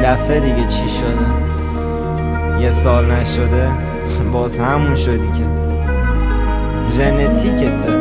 دفعه دیگه چی شده؟ یه سال نشده باز همون شدی که ژنتیکته.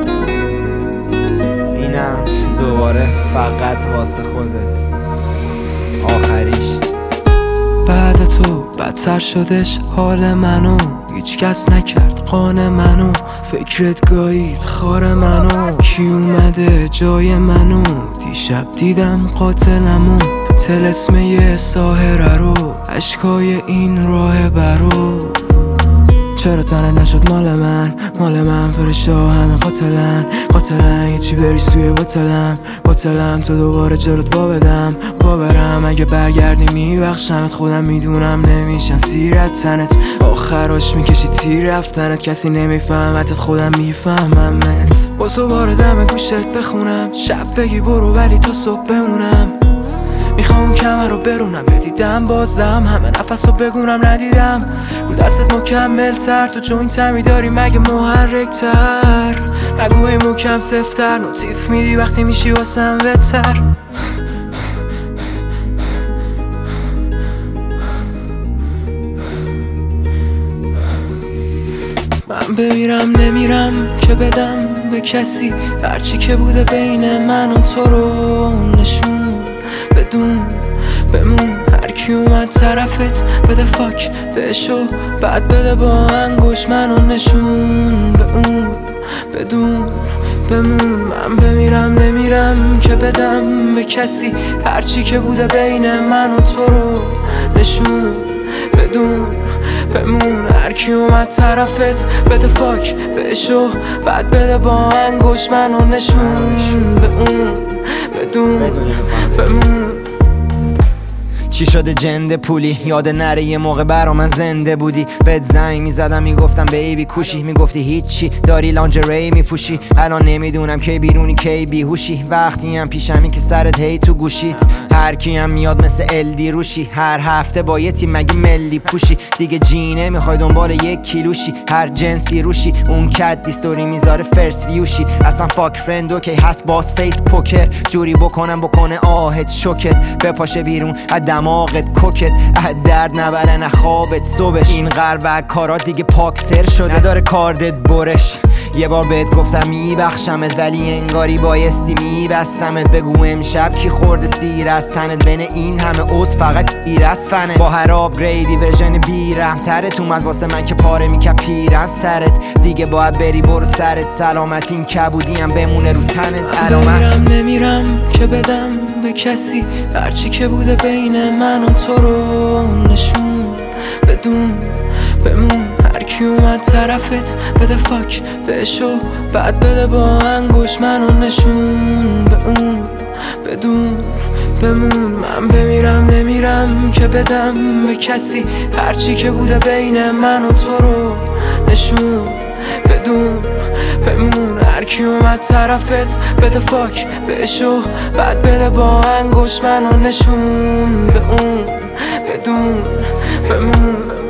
اینم دوباره فقط واسه خودت آخریش. بعد تو بدتر شدش حال منو، هیچ کس نکرد قانه منو، فکرت گایید خار منو. کی اومده جای منو؟ دیشب دیدم قاتلمو، طلسم یه ساحره رو، اشکای این راه برو. چرا تنت نشد مال من فرشته ها همه قاتلن یه چی بری سوی باطلم تو دوباره جلوت وا برم. اگه برگردی میبخشمت، خودم میدونم نمیشم سیرت تنت، آخراش میکشی تیر رفتنت. کسی نمیفهمتت، خودم میفهممت. واسه دم گوشت بخونم، شب بگی برو ولی تا صبح بمونم. میخوام اون کمر رو برونم، بدیدم بازم همه نفس رو بگونم ندیدم. رو دستت مکمل تر، تو جوینت همی داری مگه محرک تر؟ نگوهای مکم سفتر، نوتیف میدی وقتی میشی واسم بهتر. من بمیرم نمیرم که بدم به کسی هرچی که بوده بین من و تو رو نشون. بدون بمون، هرکی اومد طرفت بده فاک بهشو، بعد بده با انگوش منو نشون به اون. بدون بمون، من بمیرم نمیرم که بدم به کسی هرچی که بوده بین من و تو رو نشون. بدون بمون، هرکی اومد طرفت بده فاک بهشو، بعد بده با انگوش منو نشون به اون. بدون بمون. چی شده جنده پولی؟ یاد نره یه موقع برا من زنده بودی. بهت زنگ میزدم میگفتم بیبی کوشی، میگفتی هیچی داری لانجری میپوشی. الان نمیدونم کی بیرونی کی بیهوشی، وقتی هم پیشمی که سرت هی تو گوشیت. هر کی هم میاد مثل الدی روشی، هر هفته با یه تیم مگه ملی پوشی. دیگه جینه میخوای دنبال یک کیلوشی، هر جنسی روشی. اون کت دیستوری میذاره فرست ویوشی. اصلا فاک فرندو کی هست باس فیس پوکر، جوری بکنه آهت شوکت. بپاشه بیرون از دماغت کوکت، درد نبره نه خوابت صبح. این قلب کارات دیگه پاکسر شده، نداره کاردت برش. یه بار بهت گفتم میبخشمت ولی انگاری بایستی میبستمت. بگو امشب کی خورده سیر از تنت؟ بین این همه عضو فقط ایر از فنت. با هر آپگریدی ورژن بیرم ترت اومد واسه من که پاره میکرد پیرن سرت. دیگه باید بری برو سرت سلامت، این کبودیم بمونه رو تنت علامت. نمیرم که بدم به کسی هرچی که بوده بین من و تو رو نشون. بدون بمون، هرکی اومد طرفت بده فاک بهشو، بعد بده با انگوش منو نشون به اون. بدون بمون، من بمیرم نمیرم که بدم به کسی هرچی که بوده بین من و تو رو نشون. بدون بمون، هرکی اومد طرفت بده فاک بهشو، بعد بده با انگوش منو نشون به اون. بدون بمون.